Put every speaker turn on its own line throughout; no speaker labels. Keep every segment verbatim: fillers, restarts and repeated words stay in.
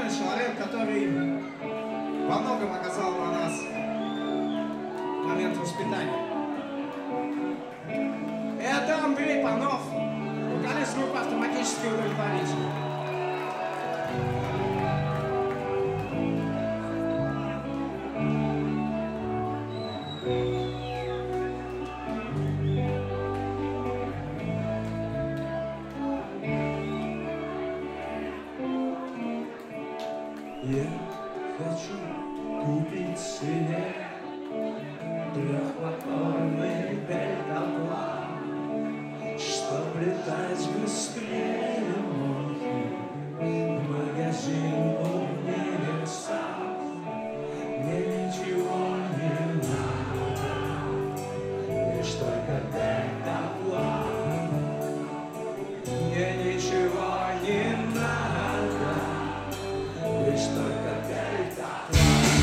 определенный человек, который во многом оказал на нас момент воспитания. Это Андрей Панов, вокалист группы «Автоматическое удовлетворение».
Я хочу купить себе трехмоторный дельтаплан, чтоб летать быстрее мухи в магазин универсал. Мне ничего не надо, лишь только дельтаплан. Мне ничего не надо, лишь только дельтаплан.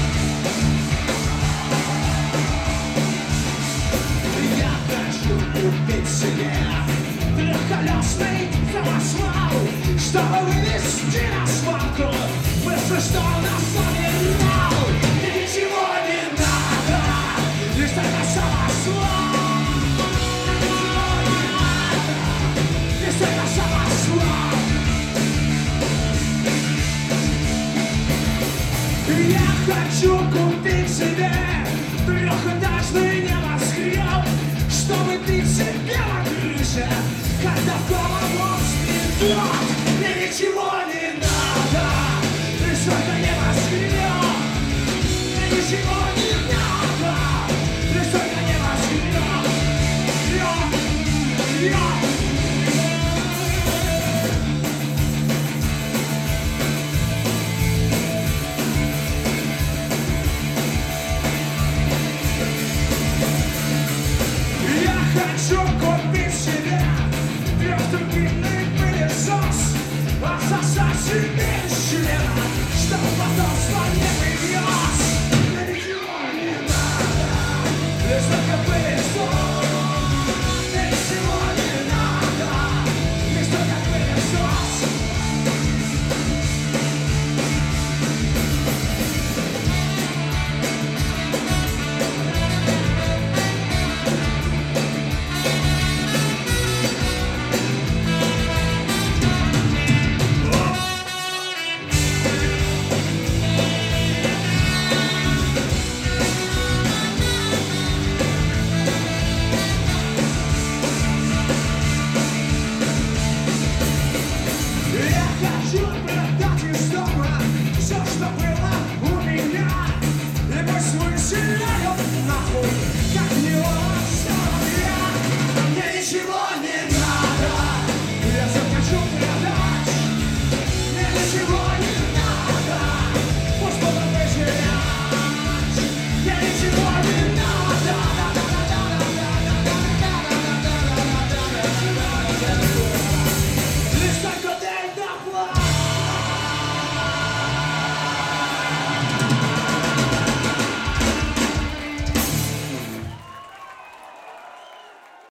Я хочу купить себе трехколесный самосвал, чтобы вывезти на свалку быстро, что на терминал. Мне ничего не надо, лишь только самосвал. Ничего не надо, лишь только самосвал. Я хочу купить себе трехэтажный небоскреб, чтобы пить себе на крыше, когда в голову стрельнет. Мне ничего